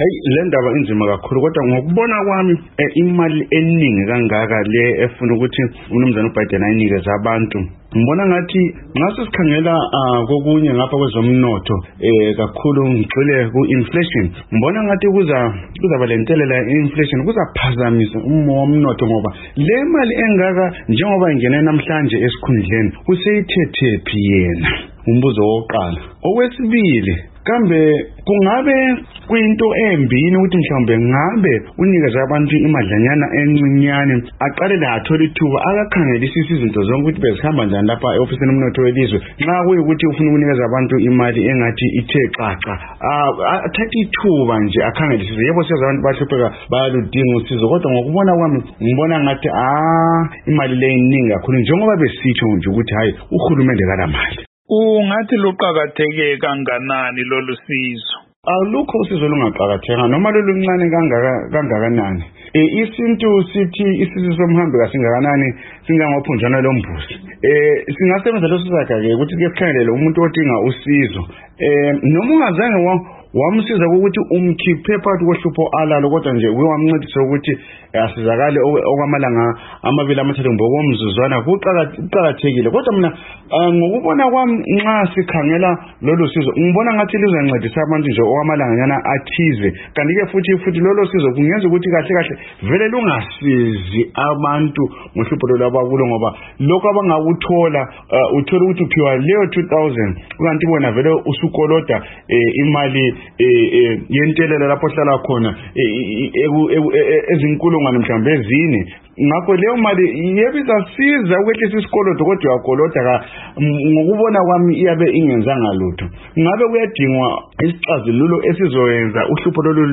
Hey, le ndaba inzima kakhulu kodwa ngokubona kwami imali eningi kangaka le efuna ukuthi uMnumzane uBiden ayinikeze abantu. Ngibona ngathi ngaso sikhangela kokunye ngapha kwezomnotho kakhulu ngicile ku-inflation. Ngibona ngathi kuzaba lentelela inflation kuzaphazamisa umo womnotho ngoba le mali engaka njengoba ingene namhlanje esikhundleni useyithethephi yena. Umbuzo wokuqala. Okwesibili, kambe kungabe kuyinto embini ukuthi mhlawumbe ngabe unikeze abantu imadlanyana encinyane aqale la athola ithuba akakhangelisisa izinto zonke ukuthi bezihamba njani lapha eofisini yomnotho welizwe nxa kuyikuthi ufuna ukunikeza abantu imali engathi ithe xaxa athathe ithuba nje akhangelisise. Yebo siyazi abantu bahlupheka bayaludinga usizo kodwa ngokubona kwami ngibona ngathi imali le iningi kakhulu njengoba besitsho nje ukuthi hayi uhulumende kalamali. Ungathi luqhakatheke kanganani lolu sizo? Alukho usizo lungaqhakatheka noma loluncane kangakanani. Isintu sithi isizo somhambi kasingakanani singangophunjana lombusi. Singasebenza leso sakhe ukuthi kuyekhangelele umuntu odinga usizo. Noma ungazange wamsiza ukuthi umkhiphe phakathi kohlupho alalo kodwa nje wamncedisa ukuthi asizakale okwamalanga amabili amathathu ngokomzuzwana kuqhakathekile. Kodwa mina ngokubona kwami nxa sikhangela lolu sizo ngibona ngathi lizancedisa abantu nje okwamalanganyana athize. Kanti ke futhi lolu sizo kungenza ukuthi kahle vele lungasizi abantu ngohlupho lwabakulo ngoba lokho abangakuthola uthola ukuthi uphiwa leyo 2000 kanti bona vele usukoloda imali yentelela lapho hlala khona ezinkulungwane mhlawumbe ezine. Ngakho leyo mali yebo izasiza ukwehlisa isikolodo kodwa yakoloda ngokubona kwami iyabe ingenzanga lutho. Ngabe kuyadingwa isixazululo esizoyenza uhlupho lolu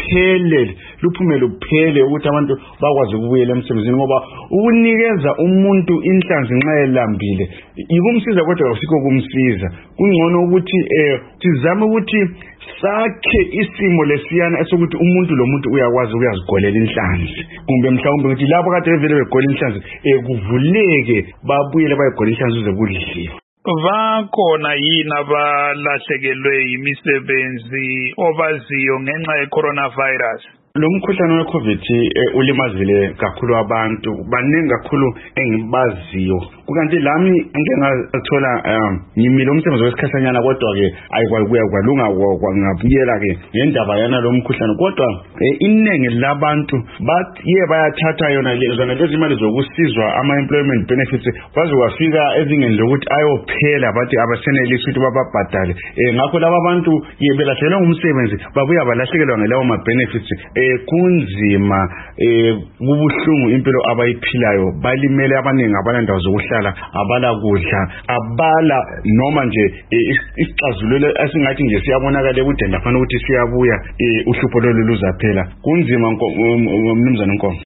luphume luphele ukuthi abantu bakwazi ukubuyela emsebenzini ngoba ukunikeza umuntu inhlanzi nxa elambile ikumsiza kodwa asikho kumsiza. Kungcono ukuthi sizame ukuthi sakhe isimo lesiyana esokuthi umuntu lo muntu uyakwazi ukuyazigolela inhlanzi kumbe mhlawumbe ukuthi lapho kade vele begolela inhlanzi kuvuleke babuyele bayigolela inhlanzi uze kudliwe. Bakhona yini abalahlekelwe imisebenzi obaziyo ngenxa ye-coronavirus? Lo mkhuhlane we-COVID ulimazile kakhulu abantu baningi kakhulu engibaziyo. Kukanti lami ngeke ngathola ngimile umsebenzi wesikhahlanyana kodwa ke ayikwakuya kwalunga ngabuyela ke ngendaba yana lo mkhuhlane kodwa iningi labantu bayathatha yona lezi imali zokusizwa ama-employment benefits kwaze kwafika ezingeni lokuthi ayophela bathi abasenelisi ukuthi bababhadale. Ngakho laba bantu belahlekelwe ngumsebenzi babuya balahlekelwa ngelawo ma-benefits. Kunzima kubuhlungu impilo abayiphilayo balimele abaningi abalandawo zokuhlala abala kudla abala noma nje isixazululo esingathi nje siyabonakala ekudeni lafana ukuthi siyabuya uhlupho lolu luzaphela. Kunzima Mnumzane Nkomo.